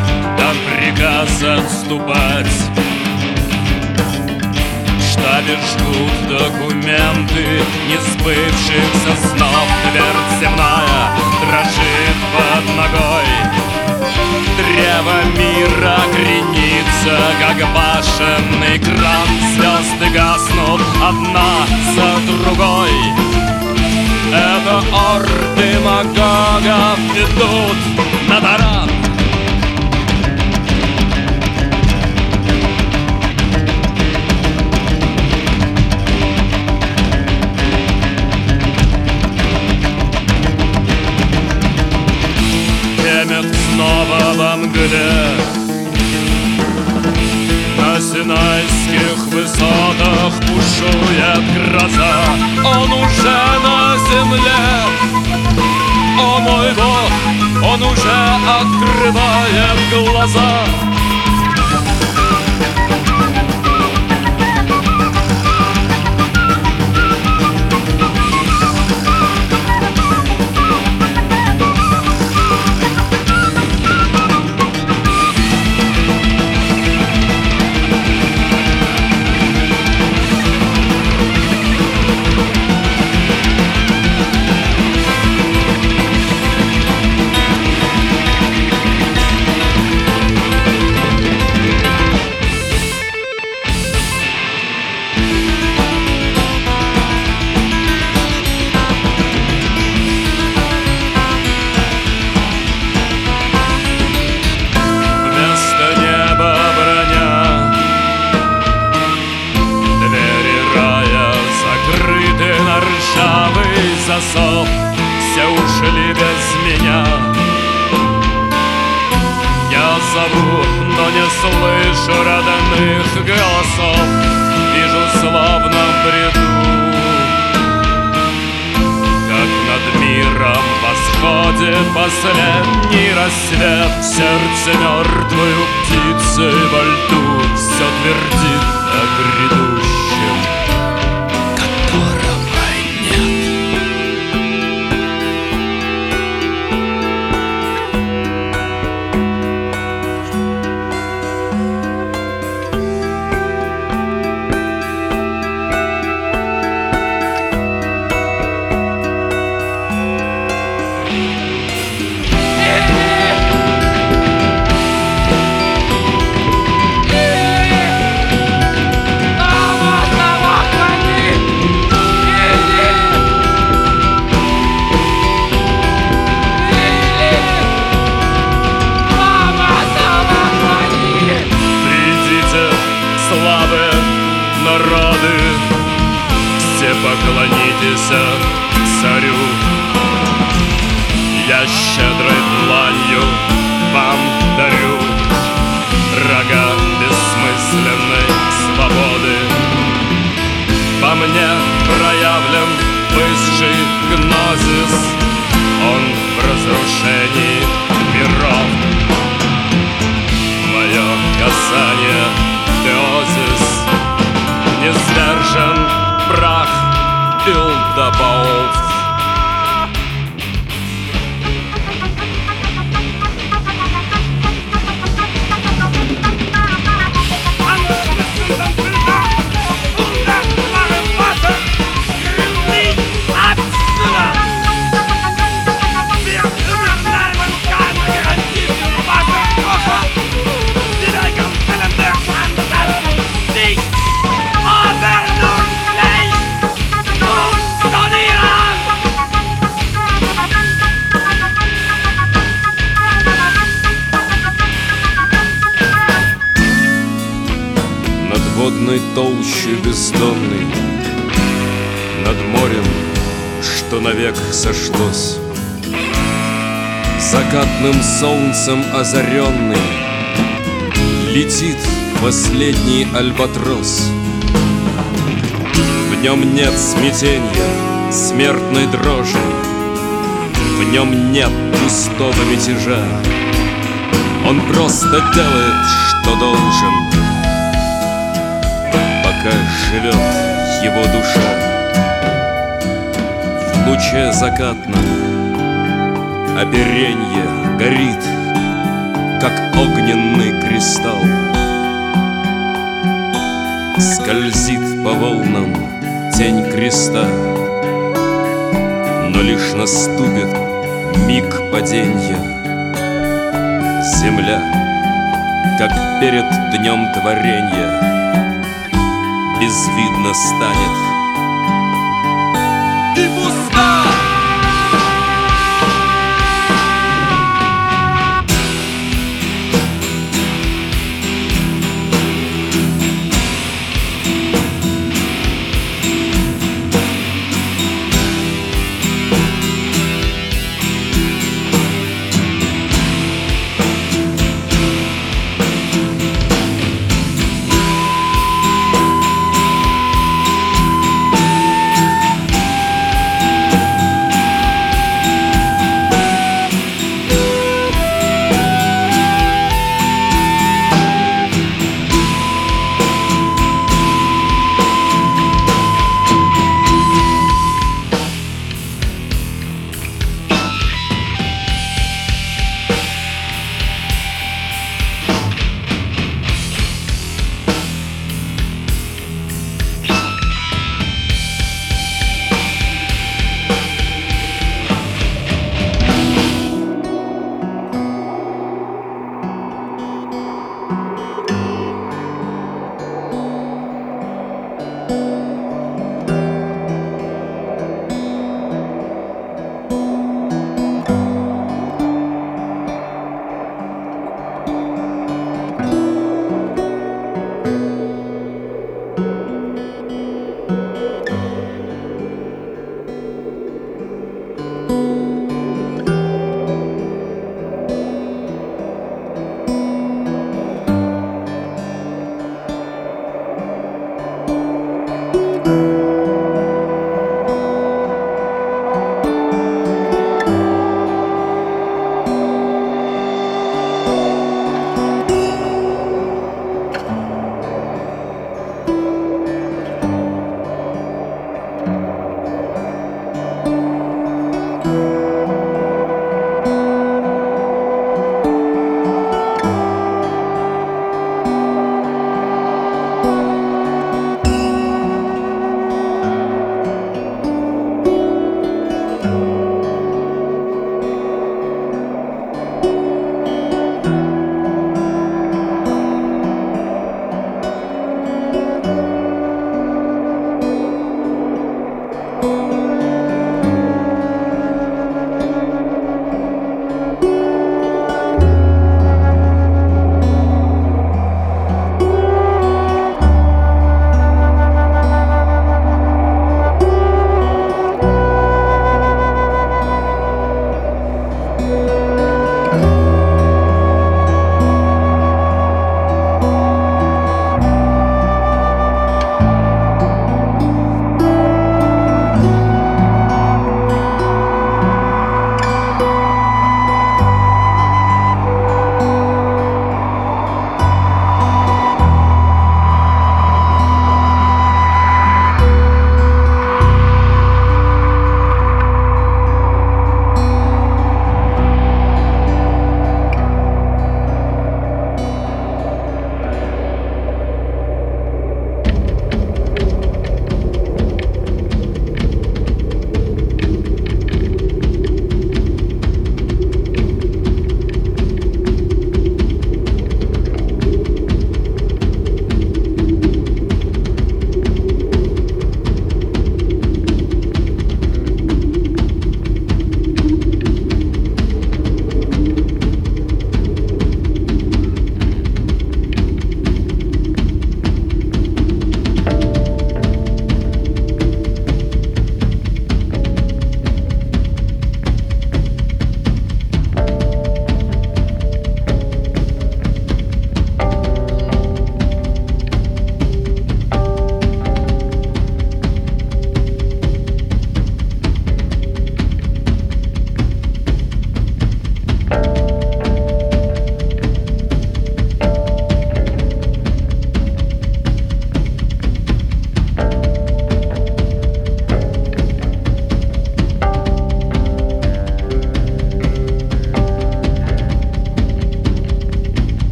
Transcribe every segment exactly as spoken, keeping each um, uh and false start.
слов, да приказ отступать. В штабе жгут документы несбывшихся снов. Твердь земная дрожит под ногой. Древо мира кренится, как башенный кран. Звезды гаснут одна за другой. Это орды магогов идут на таран. Темет снова во мгле. На Синайских высотах бушует гроза. Он уже на земле. О мой Бог, он уже открывает глаза. Засов, все ушли без меня. Я зову, но не слышу родных голосов. Вижу словно в бреду, как над миром восходит последний рассвет. В сердце мертвую птицей во льду все твердит о грядущем, которого нет. Народы, все поклонитесь царю. Я щедрой дланью вам дарю рога бессмысленной свободы. Во мне проявлен высший гнозис, он в разрушении миров. Мое касание теозис, не сдержан прах билдобов. Водной толще бездонной, над морем, что навек сошлось, закатным солнцем озаренный, летит последний альбатрос. В нем нет смятенья, смертной дрожи, в нем нет пустого мятежа. Он просто делает, что должен, пока живет его душа. В луче закатном оперенье горит, как огненный кристалл. Скользит по волнам тень креста, но лишь наступит миг паденья. Земля, как перед днем творенья, безвидно станет и пуста.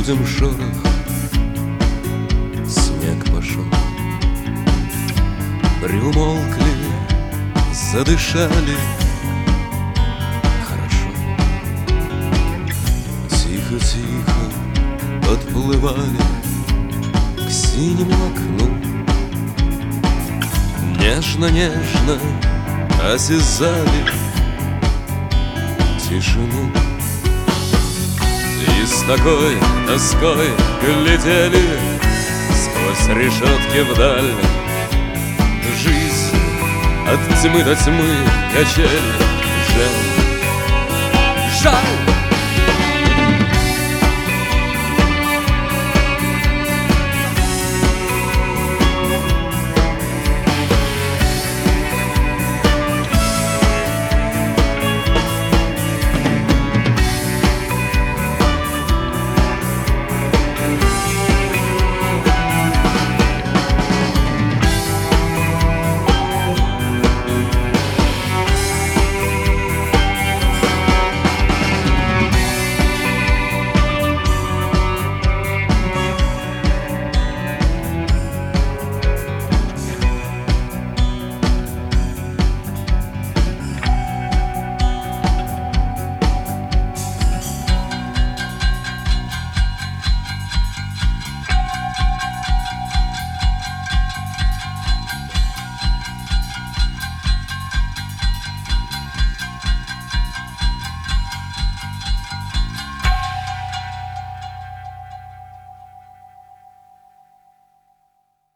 будем шорох. Снег пошел. Приумолкли, задышали. Хорошо. Тихо-тихо подплывали к синему окну. Нежно-нежно осязали тишину. И с такой тоской глядели сквозь решетки вдаль. Жизнь от тьмы до тьмы качели. Жаль, жаль.